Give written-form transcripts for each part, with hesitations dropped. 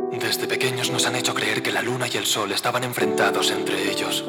Desde pequeños nos han hecho creer que la luna y el sol estaban enfrentados entre ellos.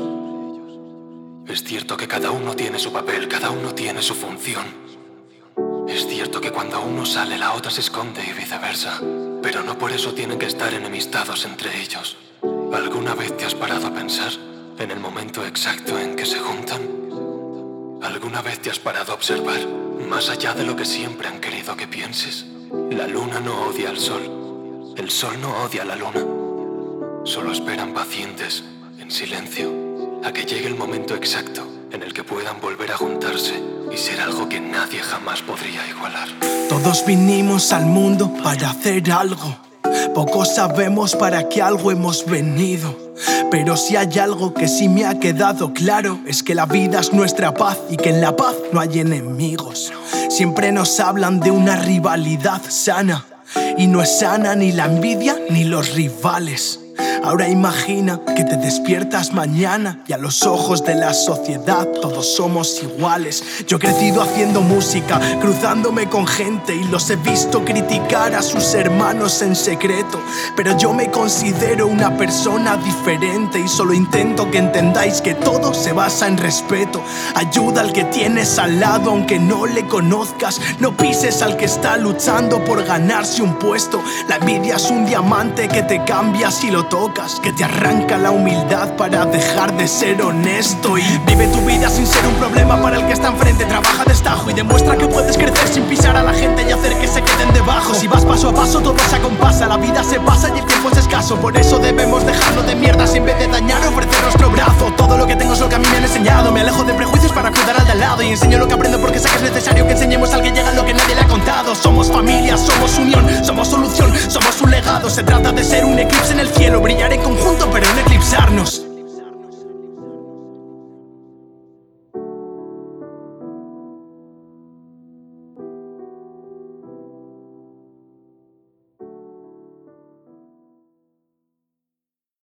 Es cierto que cada uno tiene su papel, cada uno tiene su función. Es cierto que cuando uno sale, la otra se esconde y viceversa. Pero no por eso tienen que estar enemistados entre ellos. ¿Alguna vez te has parado a pensar en el momento exacto en que se juntan? ¿Alguna vez te has parado a observar, más allá de lo que siempre han querido que pienses? La luna no odia al sol. El sol no odia a la luna. Solo esperan pacientes, en silencio, a que llegue el momento exacto en el que puedan volver a juntarse y ser algo que nadie jamás podría igualar. Todos vinimos al mundo para hacer algo. Pocos sabemos para qué algo hemos venido. Pero si hay algo que sí me ha quedado claro, es que la vida es nuestra paz y que en la paz no hay enemigos. Siempre nos hablan de una rivalidad sana, y no es sana ni la envidia ni los rivales. Ahora imagina que te despiertas mañana y a los ojos de la sociedad todos somos iguales. Yo he crecido haciendo música, cruzándome con gente y los he visto criticar a sus hermanos en secreto. Pero yo me considero una persona diferente y solo intento que entendáis que todo se basa en respeto. Ayuda al que tienes al lado aunque no le conozcas. No pises al que está luchando por ganarse un puesto. La envidia es un diamante que te cambia si lo tocas, que te arranca la humildad para dejar de ser honesto. Y vive tu vida sin ser un problema para el que está enfrente. Trabaja destajo y demuestra que puedes crecer sin pisar a la gente y hacer que se queden debajo. Si vas paso a paso todo se acompasa, la vida se pasa y el tiempo es escaso. Por eso debemos dejarlo de mierdas en vez de dañar, ofrecer nuestro brazo. Todo lo que tengo es lo que a mí me han enseñado. Me alejo de prejuicios para cuidar al de al lado y enseño lo que aprendo porque sé que es necesario que enseñemos al que llega lo que nadie le ha contado. Somos familia, somos unión, somos solución, somos un legado. Se trata de ser un eclipse en el cielo, brillar en conjunto pero no eclipsarnos.